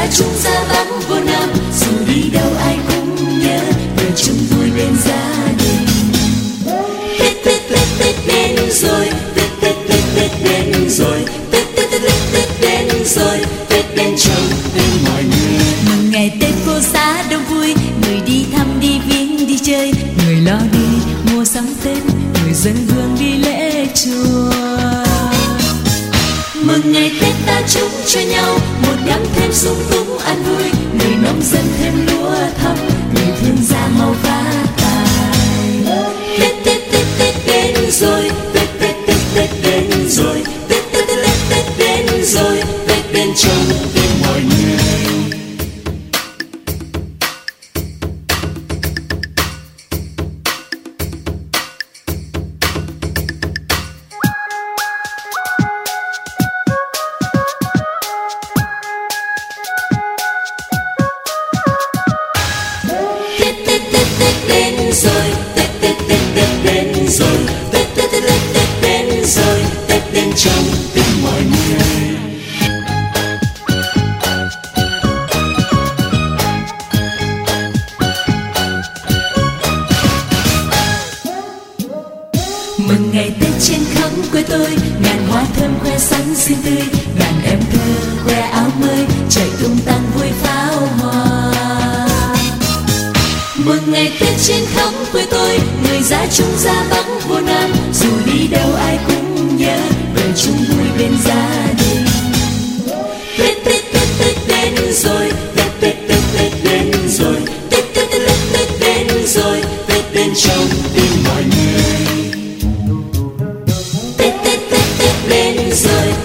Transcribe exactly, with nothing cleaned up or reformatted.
ra chung ra vắng vô năm, dù đi đâu ai cũng nhớ về chung vui bên gia đình. Tết Tết Tết Tết đến rồi, Tết Tết Tết Tết đến rồi, Tết Tết Tết Tết Tết đến rồi, Tết đến trong bên mọi người. Mừng ngày Tết vô giá đông vui, người đi thăm đi viếng đi chơi, người lo đi mua sắm Tết, người dân hương đi lễ chùa. Mừng ngày Tết ta chúc cho nhau một năm thêm sung túc an vui, người nông dân thêm lúa thóc, người thương gia mau phát tài. Tết Tết Tết Tết đến rồi, Tết Tết Tết Tết đến rồi, Tết Tết Tết Tết Tết đến rồi, Tết đến trong tim mọi người. Đến rồi, Tết Tết Tết Tết đến rồi, Tết Tết Tết Tết Tết đến rồi, Tết đến trong tim mọi người. Mừng ngày Tết trên khắp quê tôi, ngàn hoa thơm khoe sắc xinh tươi, ngàn em thơ khoe áo mới, chạy tung tăng vui pháo hoa. Mừng ngày Tết trên khắp quê tôi, người ra chung ra vắng vô năm, dù đi đâu ai cũng nhớ về chung vui bên gia đình. Tết Tết Tết Tết đến rồi, Tết Tết Tết Tết đến rồi, Tết Tết Tết Tết Tết đến rồi, Tết đến trong tim mọi người. Tết Tết Tết Tết đến rồi.